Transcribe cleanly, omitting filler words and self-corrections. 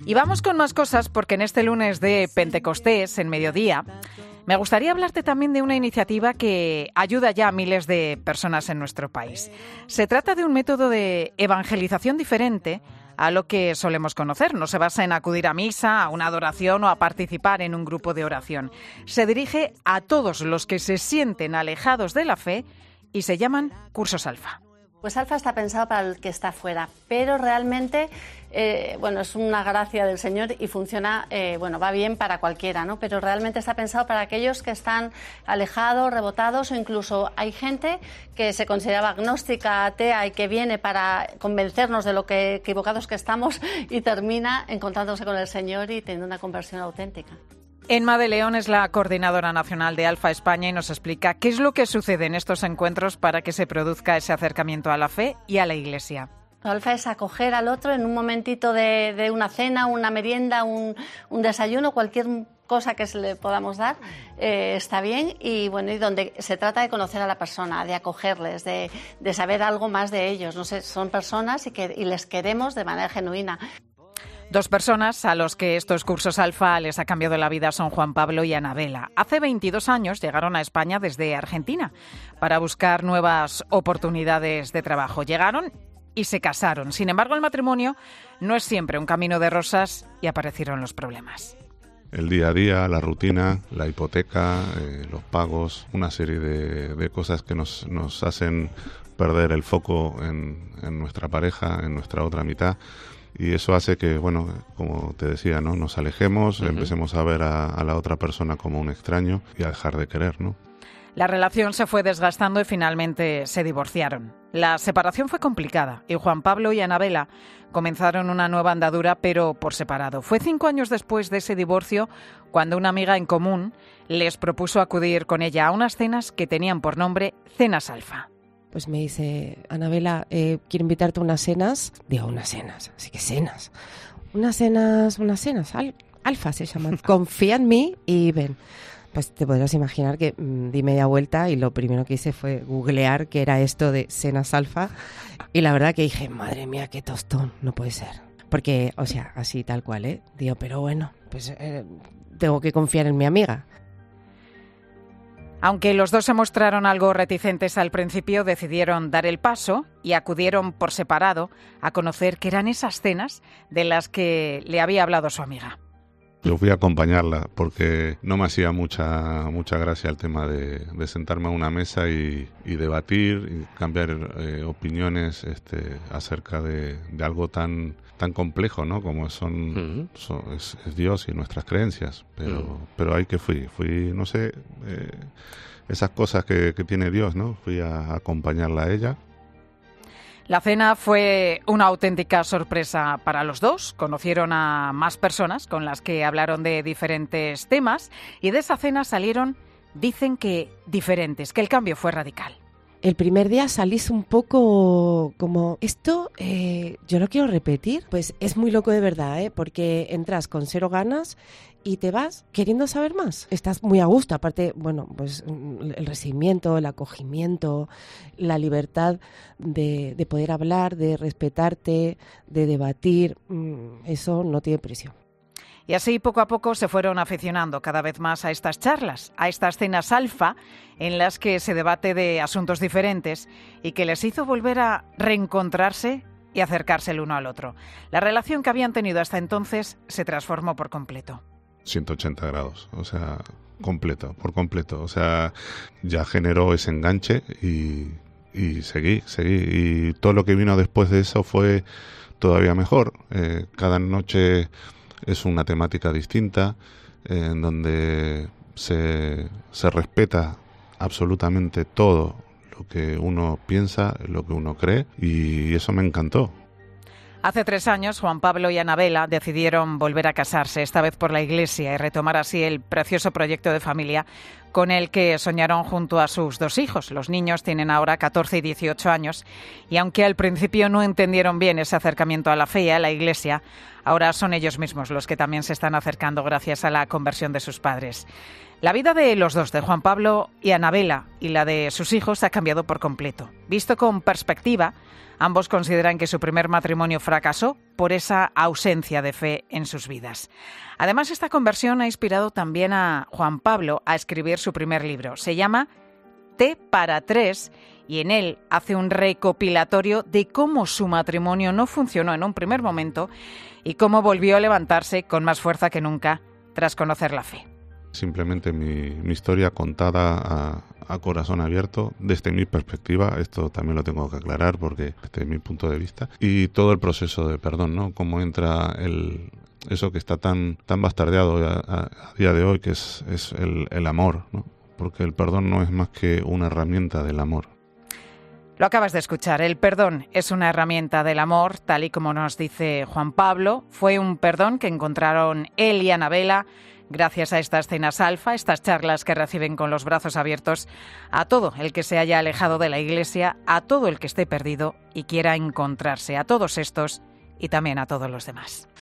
Y vamos con más cosas porque en este lunes de Pentecostés, en mediodía, me gustaría hablarte también de una iniciativa que ayuda ya a miles de personas en nuestro país. Se trata de un método de evangelización diferente a lo que solemos conocer. No se basa en acudir a misa, a una adoración o a participar en un grupo de oración. Se dirige a todos los que se sienten alejados de la fe y se llaman cursos Alfa. Pues Alfa está pensado para el que está fuera, pero realmente es una gracia del Señor y funciona, va bien para cualquiera, ¿no? Pero realmente está pensado para aquellos que están alejados, rebotados, o incluso hay gente que se consideraba agnóstica, atea y que viene para convencernos de lo que equivocados que estamos y termina encontrándose con el Señor y teniendo una conversión auténtica. Emma de León es la coordinadora nacional de Alfa España y nos explica qué es lo que sucede en estos encuentros para que se produzca ese acercamiento a la fe y a la Iglesia. Alfa es acoger al otro en un momentito de una cena, una merienda, un desayuno, cualquier cosa que se le podamos dar, está bien y donde se trata de conocer a la persona, de acogerles, de saber algo más de ellos. No sé, son personas y les queremos de manera genuina. Dos personas a los que estos cursos Alfa les ha cambiado la vida son Juan Pablo y Anabela. Hace 22 años llegaron a España desde Argentina para buscar nuevas oportunidades de trabajo. Llegaron y se casaron. Sin embargo, el matrimonio no es siempre un camino de rosas y aparecieron los problemas. El día a día, la rutina, la hipoteca, los pagos, una serie de cosas que nos hacen perder el foco en nuestra pareja, en nuestra otra mitad. Y eso hace que, como te decía, ¿no? Nos alejemos, empecemos a ver a la otra persona como un extraño y a dejar de querer, ¿no? La relación se fue desgastando y finalmente se divorciaron. La separación fue complicada y Juan Pablo y Anabela comenzaron una nueva andadura, pero por separado. Fue 5 años después de ese divorcio cuando una amiga en común les propuso acudir con ella a unas cenas que tenían por nombre Cenas Alfa. Pues me dice, Anabela, quiero invitarte a unas cenas. Digo, unas cenas, así que cenas. Unas cenas, Alfa se llaman. Confía en mí y ven. Pues te podrás imaginar que di media vuelta y lo primero que hice fue googlear qué era esto de cenas Alfa. Y la verdad que dije, madre mía, qué tostón, no puede ser. Porque, así tal cual, ¿eh? Digo, pero bueno, pues tengo que confiar en mi amiga. Aunque los dos se mostraron algo reticentes al principio, decidieron dar el paso y acudieron por separado a conocer qué eran esas cenas de las que le había hablado su amiga. Yo fui a acompañarla porque no me hacía mucha gracia el tema de sentarme a una mesa y debatir y cambiar opiniones acerca de algo tan complejo, ¿no? Como es Dios y nuestras creencias. Pero ahí que fui, no sé, esas cosas que tiene Dios, ¿no? Fui a acompañarla a ella. La cena fue una auténtica sorpresa para los dos. Conocieron a más personas con las que hablaron de diferentes temas y de esa cena salieron, dicen que diferentes, que el cambio fue radical. El primer día salís un poco como, esto yo lo quiero repetir. Pues es muy loco de verdad, porque entras con 0 ganas y te vas queriendo saber más. Estás muy a gusto, aparte, pues el recibimiento, el acogimiento, la libertad de poder hablar, de respetarte, de debatir, eso no tiene precio. Y así poco a poco se fueron aficionando cada vez más a estas charlas, a estas cenas Alfa en las que se debate de asuntos diferentes y que les hizo volver a reencontrarse y acercarse el uno al otro. La relación que habían tenido hasta entonces se transformó por completo. 180 grados, por completo. Ya generó ese enganche y seguí. Y todo lo que vino después de eso fue todavía mejor. Cada noche es una temática distinta, en donde se respeta absolutamente todo lo que uno piensa, lo que uno cree, y eso me encantó. Hace 3 años, Juan Pablo y Anabela decidieron volver a casarse, esta vez por la Iglesia, y retomar así el precioso proyecto de familia con el que soñaron junto a sus 2 hijos. Los niños tienen ahora 14 y 18 años, y aunque al principio no entendieron bien ese acercamiento a la fe y a la Iglesia, ahora son ellos mismos los que también se están acercando gracias a la conversión de sus padres. La vida de los dos, de Juan Pablo y Anabela, y la de sus hijos, ha cambiado por completo. Visto con perspectiva, ambos consideran que su primer matrimonio fracasó por esa ausencia de fe en sus vidas. Además, esta conversión ha inspirado también a Juan Pablo a escribir su primer libro. Se llama Té para tres y en él hace un recopilatorio de cómo su matrimonio no funcionó en un primer momento y cómo volvió a levantarse con más fuerza que nunca tras conocer la fe. Simplemente mi historia contada a corazón abierto, desde mi perspectiva, esto también lo tengo que aclarar porque desde mi punto de vista, y todo el proceso de perdón, ¿no? Cómo entra eso que está tan bastardeado a día de hoy, que es el amor, ¿no? Porque el perdón no es más que una herramienta del amor. Lo acabas de escuchar, el perdón es una herramienta del amor, tal y como nos dice Juan Pablo. Fue un perdón que encontraron él y Anabela gracias a estas cenas alfa, estas charlas que reciben con los brazos abiertos a todo el que se haya alejado de la Iglesia, a todo el que esté perdido y quiera encontrarse, a todos estos y también a todos los demás.